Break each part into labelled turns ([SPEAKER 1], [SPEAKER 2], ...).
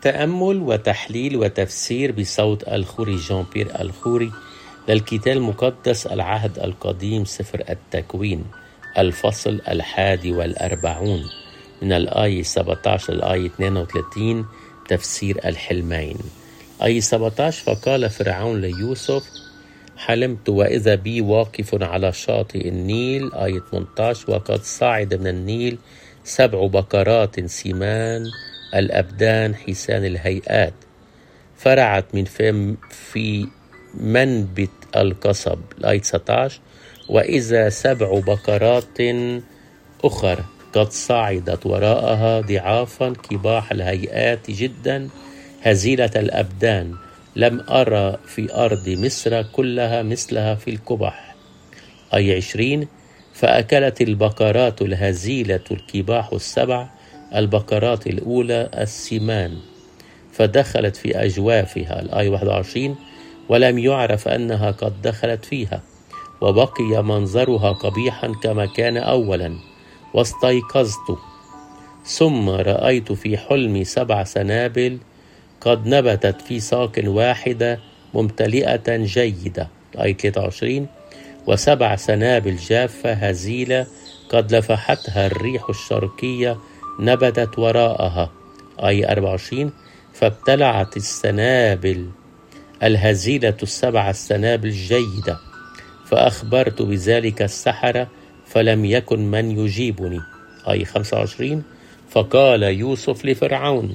[SPEAKER 1] تأمل وتحليل وتفسير بصوت الخوري جان بيير الخوري للكتاب المقدس العهد القديم سفر التكوين الفصل 41 من الآية 17 للآية 32 تفسير الحلمين. آية 17: فقال فرعون ليوسف: حلمت وإذا بي واقف على شاطئ النيل. آية 18: وقد صعد من النيل 7 بقرات سمان الأبدان حسان الهيئات، فرعت من في منبت القصب. آية 19: وإذا 7 بقرات أخر قد صعدت وراءها ضعافا كباح الهيئات جدا هزيلة الأبدان، لم أرى في أرض مصر كلها مثلها في القبح. آية 20: فأكلت البقرات الهزيلة الكباح 7 البقرات الأولى السمان، فدخلت في أجوافها. الآية 21: ولم يعرف أنها قد دخلت فيها، وبقي منظرها قبيحا كما كان أولا، واستيقظت ثم رأيت في حلمي 7 سنابل قد نبتت في ساق واحدة ممتلئة جيدة. آية 23: و7 سنابل جافة هزيلة قد لفحتها الريح الشرقية نبتت وراءها. آية 24: فابتلعت السنابل الهزيلة 7 السنابل الجيدة، فأخبرت بذلك السحرة فلم يكن من يجيبني. آية 25: فقال يوسف لفرعون: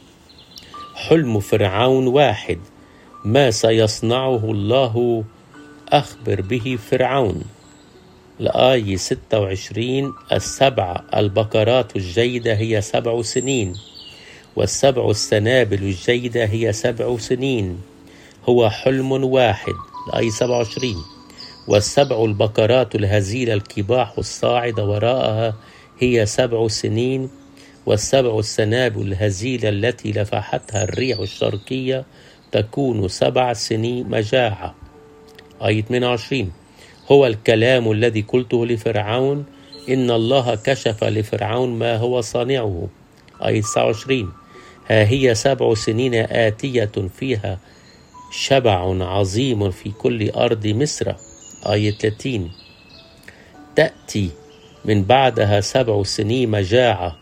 [SPEAKER 1] حلم فرعون واحد، ما سيصنعه الله أخبر به فرعون. الآية 26: 7 البقرات الجيدة هي 7 سنين، و7 السنابل الجيدة هي 7 سنين، هو حلم واحد. الآية 27: و7 البقرات الهزيلة الكباح الصاعدة وراءها هي 7 سنين، و7 السنابل الهزيلة التي لفحتها الريح الشرقية تكون 7 سنين مجاعة. آية 28: هو الكلام الذي قلته لفرعون، إن الله كشف لفرعون ما هو صانعه. آية 29: ها هي 7 سنين آتية فيها شبع عظيم في كل أرض مصر. آية 30: تأتي من بعدها 7 سنين مجاعة،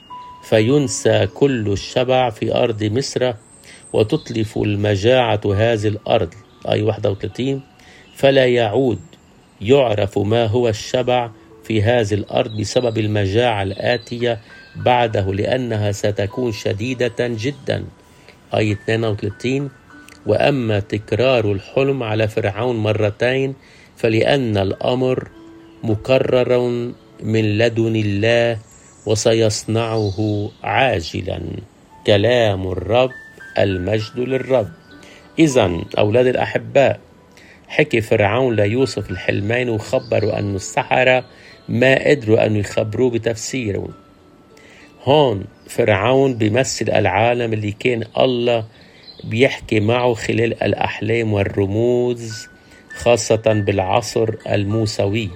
[SPEAKER 1] فينسى كل الشبع في أرض مصر، وتتلف المجاعة هذه الأرض. آية 31: فلا يعود يعرف ما هو الشبع في هذه الأرض بسبب المجاعة الآتية بعده، لأنها ستكون شديدة جدا. آية 32: وأما تكرار الحلم على فرعون 2 مرات فلأن الأمر مكرر من لدن الله، وسيصنعه عاجلا. كلام الرب، المجد للرب. إذن أولاد الأحباء، حكي فرعون ليوسف الحلمين وخبروا أن السحرة ما قدروا أن يخبروه بتفسيره. هون فرعون بيمثل العالم اللي كان الله بيحكي معه خلال الأحلام والرموز، خاصة بالعصر الموسوي،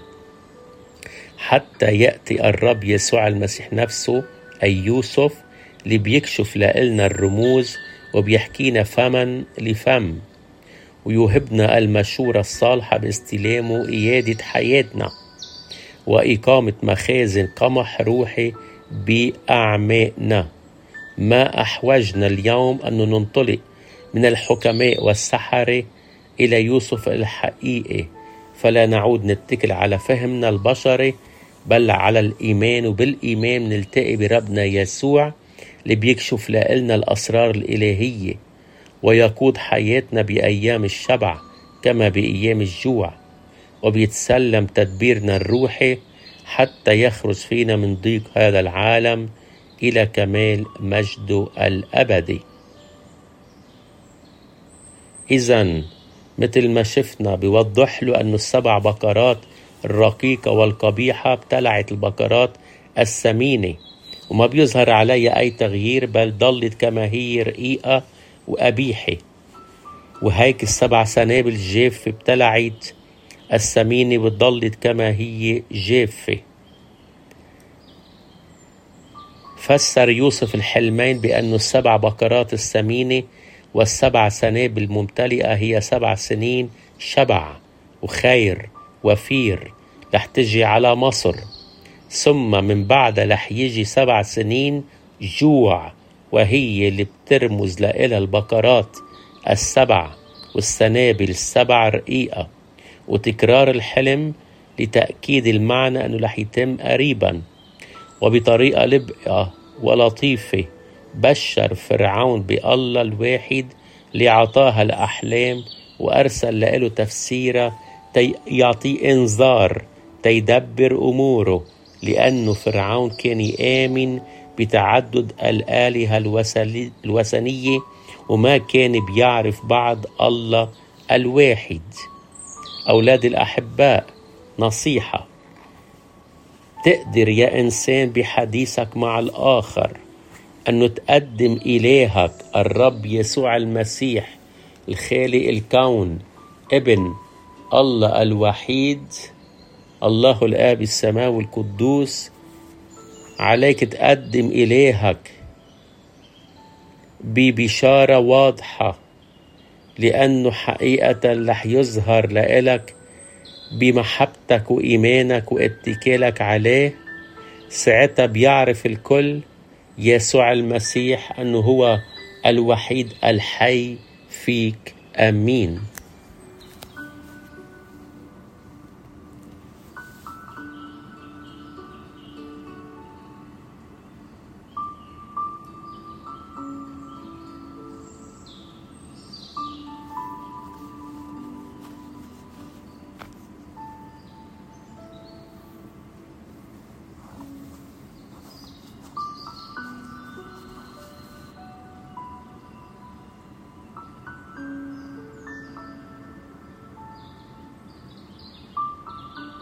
[SPEAKER 1] حتى يأتي الرب يسوع المسيح نفسه أي يوسف اللي بيكشف لنا الرموز وبيحكينا فما لفم، ويوهبنا المشورة الصالحة باستلامه إيادة حياتنا وإقامة مخازن قمح روحي بأعماقنا. ما أحوجنا اليوم أن ننطلق من الحكماء والسحرة إلى يوسف الحقيقي، فلا نعود نتكل على فهمنا البشري بل على الإيمان، وبالإيمان نلتقي بربنا يسوع اللي بيكشف لنا الأسرار الإلهية ويقود حياتنا بأيام الشبع كما بأيام الجوع، وبيتسلم تدبيرنا الروحي حتى يخرج فينا من ضيق هذا العالم إلى كمال مجده الأبدي. إذن مثل ما شفنا بيوضح له أن 7 بقرات الرقيقة والقبيحة ابتلعت البقرات السمينة، وما بيظهر عليها أي تغيير، بل ضلت كما هي رقيقة وقبيحة. وهيك 7 سنابل جافة ابتلعت السمينة وضلت كما هي جافة. فسر يوسف الحلمين بأن 7 بقرات السمينة و7 سنابل الممتلئة هي 7 سنين شبع وخير وفير رح تجي على مصر، ثم من بعدها رح يجي 7 سنين جوع، وهي اللي بترمز لإلها البقرات 7 والسنابل 7 رقيقة. وتكرار الحلم لتأكيد المعنى أنه رح يتم قريبا. وبطريقة لبقة ولطيفة بشر فرعون بالله الواحد اللي عطاها الأحلام وأرسل له تفسيرها يعطي إنذار تيدبر أموره، لأنه فرعون كان يآمن بتعدد الآلهة الوثنية وما كان بيعرف بعد الله الواحد. أولاد الأحباء، نصيحة: تقدر يا إنسان بحديثك مع الآخر أنه تقدم إلهك الرب يسوع المسيح الخالق الكون، ابن الله الوحيد، الله الآب السماوي القدوس. عليك تقدم إلهك ببشارة واضحة، لأنه حقيقة رح يظهر لإلك بمحبتك وإيمانك واتكالك عليه. ساعتها بيعرف الكل يسوع المسيح أنه هو الوحيد الحي فيك. آمين.